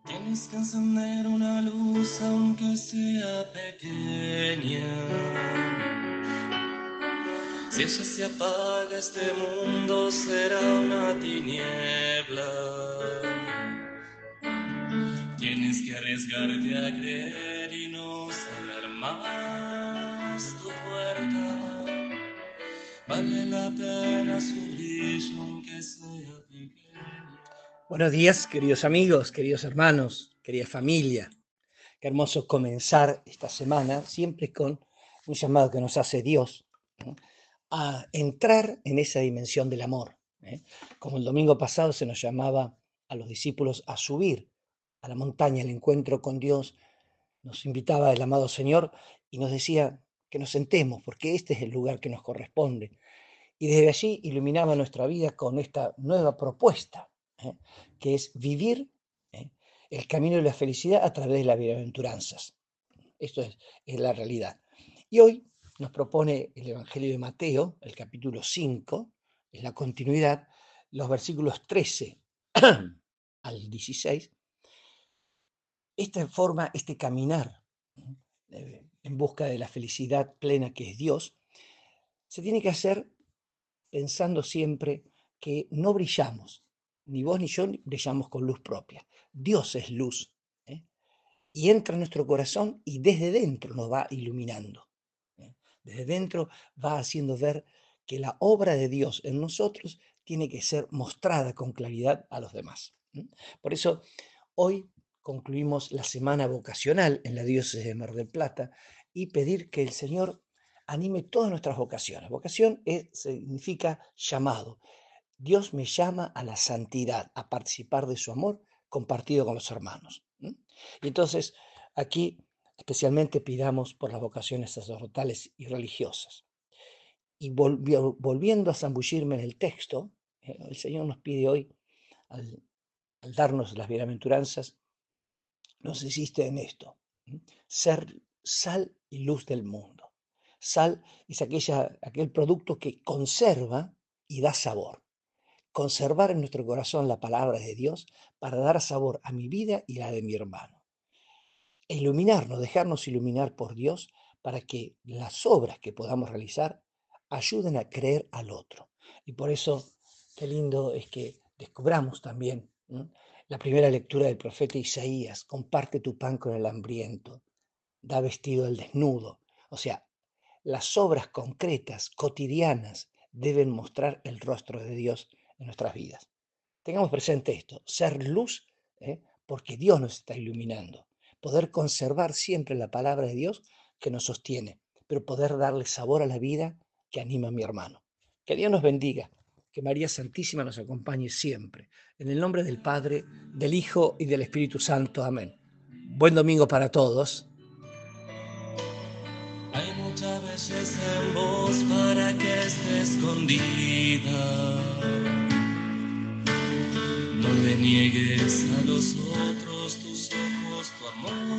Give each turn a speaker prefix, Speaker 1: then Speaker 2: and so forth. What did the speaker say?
Speaker 1: Tienes que encender una luz aunque sea pequeña. Si ella se apaga, este mundo será una tiniebla. Tienes que arriesgarte a creer y no cerrar más tu puerta. Vale la pena su brillo aunque sea pequeño.
Speaker 2: Buenos días, queridos amigos, queridos hermanos, querida familia. Qué hermoso comenzar esta semana, siempre con un llamado que nos hace Dios, ¿no?, a entrar en esa dimensión del amor, ¿eh? Como el domingo pasado se nos llamaba a los discípulos a subir a la montaña, al encuentro con Dios, nos invitaba el amado Señor y nos decía que nos sentemos, porque este es el lugar que nos corresponde. Y desde allí iluminaba nuestra vida con esta nueva propuesta, ¿eh?, que es vivir, ¿eh?, el camino de la felicidad a través de las bienaventuranzas. Esto es la realidad. Y hoy nos propone el Evangelio de Mateo, el capítulo 5, es la continuidad, los versículos 13 al 16, esta forma, este caminar en busca de la felicidad plena que es Dios, se tiene que hacer pensando siempre que no brillamos, ni vos ni yo brillamos con luz propia. Dios es luz, ¿eh?, y entra en nuestro corazón y desde dentro nos va iluminando, ¿eh? Desde dentro va haciendo ver que la obra de Dios en nosotros tiene que ser mostrada con claridad a los demás. Por eso hoy concluimos la semana vocacional en la diócesis de Mar del Plata y pedir que el Señor anime todas nuestras vocaciones. Vocación significa llamado. Dios me llama a la santidad, a participar de su amor compartido con los hermanos. Y entonces aquí especialmente pidamos por las vocaciones sacerdotales y religiosas. Y volviendo a zambullirme en el texto, el Señor nos pide hoy, al, al darnos las bienaventuranzas, nos insiste en esto: ser sal y luz del mundo. Sal es aquel producto que conserva y da sabor. Conservar en nuestro corazón la palabra de Dios para dar sabor a mi vida y la de mi hermano. E iluminarnos, dejarnos iluminar por Dios para que las obras que podamos realizar ayuden a creer al otro. Y por eso, qué lindo es que descubramos también, ¿no?, la primera lectura del profeta Isaías: comparte tu pan con el hambriento, da vestido al desnudo. O sea, las obras concretas, cotidianas, deben mostrar el rostro de Dios en nuestras vidas. Tengamos presente esto: ser luz, porque Dios nos está iluminando. Poder conservar siempre la palabra de Dios que nos sostiene, pero poder darle sabor a la vida que anima a mi hermano. Que Dios nos bendiga, que María Santísima nos acompañe siempre. En el nombre del Padre, del Hijo y del Espíritu Santo. Amén. Buen domingo para todos.
Speaker 1: Hay mucha belleza en vos para que esté escondida. No le niegues a los otros tus ojos, tu amor.